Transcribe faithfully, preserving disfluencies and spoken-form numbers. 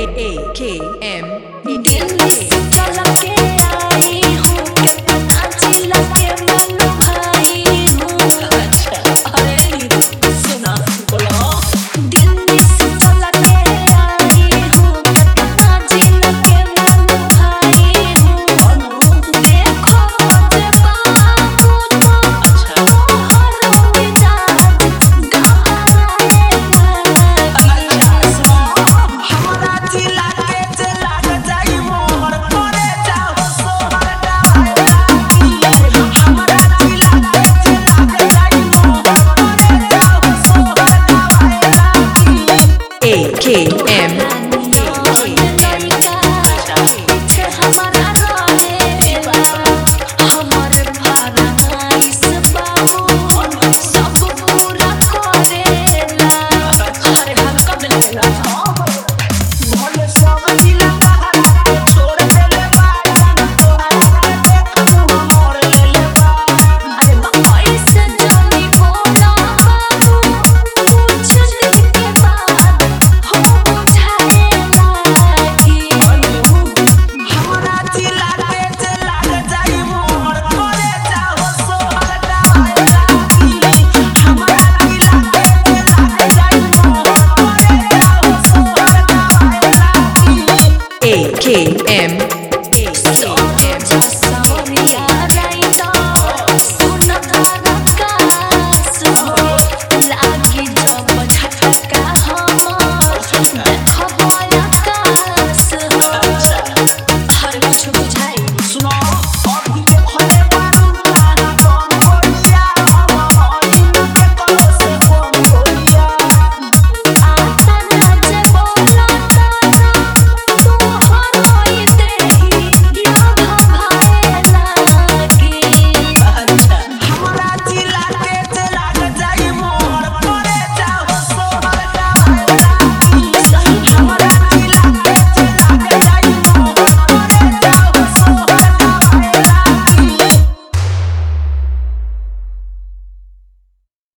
A K M Delhi से चल के आई हूँ कितना जिला के मन भाई हूँ। अच्छा अरे सुना बोलो दिल्ली से चल के आई हूँ कितना जिला के मन भाई हूँ। देखो मुझे बाबू तो अच्छा हर मिजाज घबराने लगी। हमरा जिला के चला जाई मोहर करे जाओ सोहर गाए लागी। हमरा जिला के चला जाई मोहर करे जाओ सोहर गाए लागी। A K M पीछे हमारा रहेला हमर फरमाइश बाबू सब पूरा करेला। अरे हम कब मिलेगा भले सब जिला बाहर छोड़ देले बाड़न तोहरा के तू मोर लेले बा। अरे पैसे जानी बोला बाबू पूछने के बाद हो बुझाए लागी। हमरा जिला के चला जाई मोहर करे जाओ सोहर गाए लागी। हमरा जिला के चला जाई मोहर करे जाओ सोहर गाए लागी। A K M